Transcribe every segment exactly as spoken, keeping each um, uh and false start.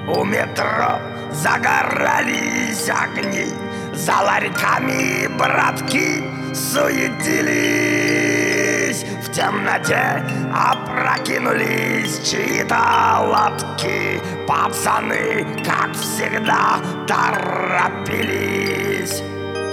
У метро загорались огни, за ларьками братки суетились. В темноте опрокинулись чьи-то лотки. Пацаны, как всегда, торопились.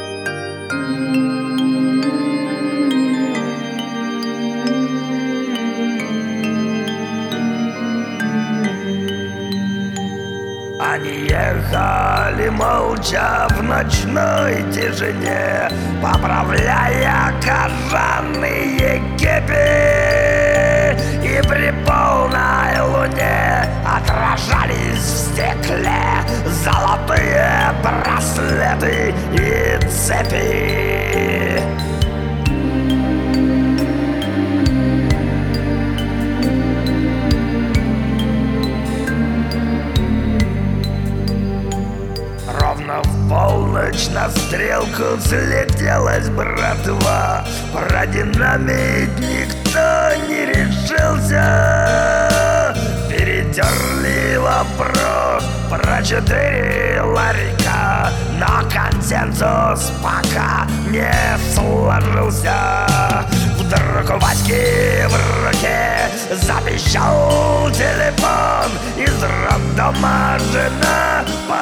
Они ехали молча в ночной тишине, поправляя кожаные кепи, и при полной луне отражались в стекле золотые браслеты и цепи. В полночь на стрелку слетелась братва. Продинамить никто не решился. Перетерли вопрос про четыре ларька, но консенсус пока не сложился. Вдруг у Васьки в руке запищал телефон. Из роддома жена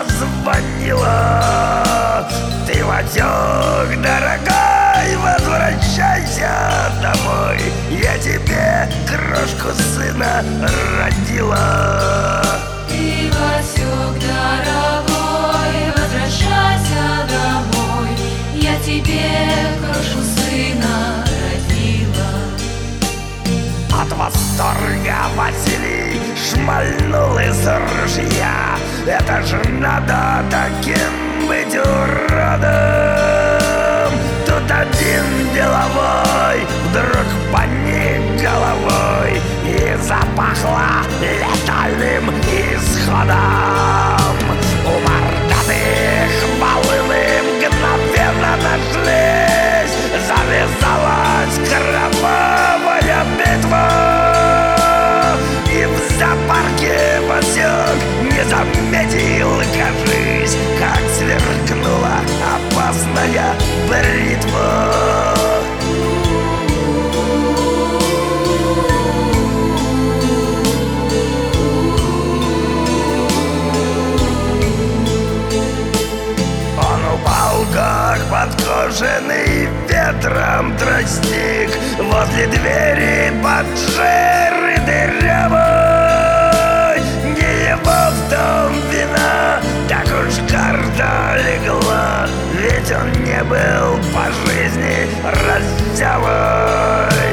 позвонила: «Ты, Васек, дорогой, возвращайся домой, я тебе крошку сына родила». Ты, Васек, дорогой, возвращайся домой, я тебе крошку сына родила. От восторга Василий шмальнул из ружья. Это же надо таким быть уродом. Тут один деловой вдруг поник головой, и запахло летальным исходом. У мордатых волыны мгновенно нашлись. Завязалась кровавая битва, и в зоопарке Васек не заметил, кажись, как сверкнула опасная бритва. Он упал, как подкошенный ветром тростник, возле двери поджеры дырявой. Не его в том вина, так уж карта легла, ведь он не был по жизни раззявой.